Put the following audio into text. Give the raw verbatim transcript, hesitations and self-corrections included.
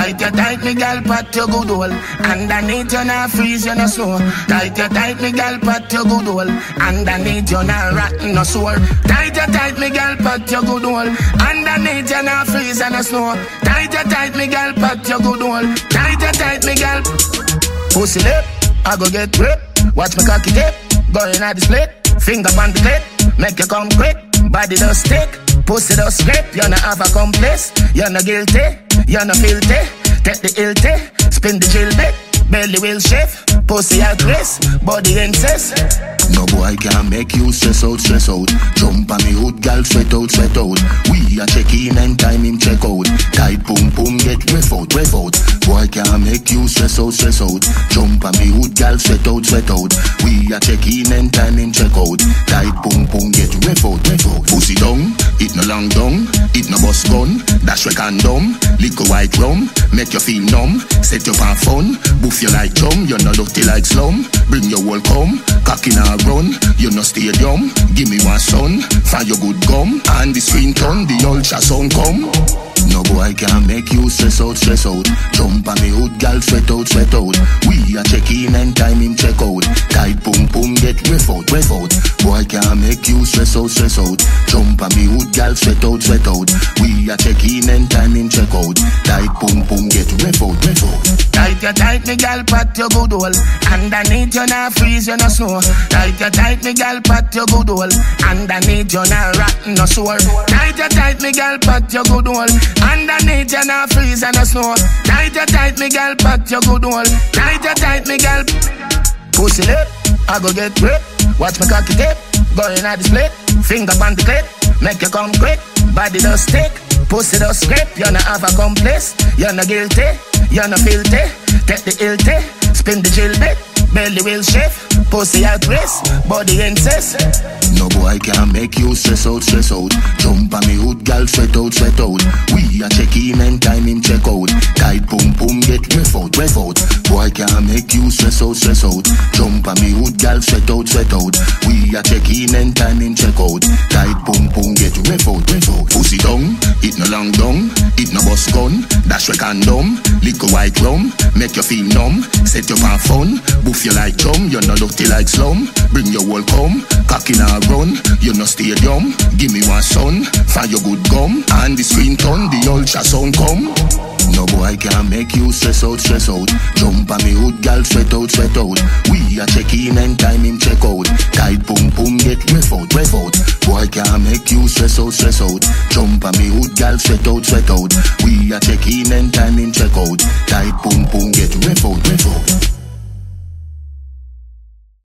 Tight you tight, me gal, pat your good hole. Underneath you not freeze, you no snow. Tight you tight, me gal, pat your good hole. Underneath you not rotten, no sore. Tight you tight, me gal, pat your good hole. Underneath you not freeze, and no snow. Tight you tight, me gal, pat your good hole. Tight you tight, me gal. Pussy lip, I go get ripped. Watch me cocky tip, going at the split. Finger on the clip, make you come quick. Body does stick, pussy does grip. You no have a complice, you no guilty, you no filthy. Take the ill tea, spin the chill bit. Belly will shift, pussy at risk, body incest. No boy can make you stress out, stress out. Jump on me hood, gal, sweat out, sweat out. We are check in and time him check out. Tight boom boom, get ref out, ref out. Boy can make you stress out, stress out. Jump on me hood, gal, sweat out, sweat out. We are check in and time him check out. Tight boom boom, get ref out, ref out. Pussy down, it no long down, it no bus gun. Dash wreck and dumb, liquor white rum. Make you feel numb, set you for fun. Boof you like chum, you no dirty like slum. Bring your whole come, cocky now run. You no stadium, give me one son. Find your good gum, and the screen turn, the ultrasound come. No boy can make you stress out, stress out. Jump on me hood, gal, sweat out, sweat out. We are check in and time him check out. Tight boom boom, get ref out, ref out. Boy can make you stress out, stress out. Jump on me hood, gal, sweat out, sweat out. We are check in and time him check out. Tight boom boom, get ref out, ref out. Tight you tight, me gal, pat your good hole. Underneath you not freeze, you no snow. Tight you tight, me gal, pat your good hole. Underneath you not rotten, no sore. Tight you tight, me gal, pat your good hole. Underneath you not freeze and no snow. Tight you tight, me gal, pat your good hole. Tight you tight, me gal. Pussy lip, I go get ripped. Watch me cocky tip, going at the split. Finger on the clip, make you come quick. Body does stick, pussy does grip. You no have a complice, you no guilty, you no filthy. Take the ill tea, spin the chill bit. Belly will shift, pussy at risk, body incest. No boy can make you stress out, stress out. Jump on me hood, gal, sweat out, sweat out. We are check in and time him check out. Tight boom boom, get ref out, ref out. Boy can make you stress out, stress out. Jump on me hood, gal, sweat out, sweat out. We are check in and time him check out. Tight boom boom, get ref out, ref out. Pussy down, it no long down, it no bus gun. Dash wreck and dumb, liquor white rum. Make you feel numb, set you for fun. Boof you like chum, you no dirty like slum. Bring your whole come, cocky now run. You no stadium, give me one son. Find your good gum, and the screen turn, the ultrasound come. No boy can make you stress out, stress out. Jump on me hood, gal, sweat out, sweat out. We are check in and time him check out. Tight boom boom, get ref out, ref out. Boy can make you stress out, stress out. Jump on me hood, gal, sweat out, sweat out. We are check in and time him check out.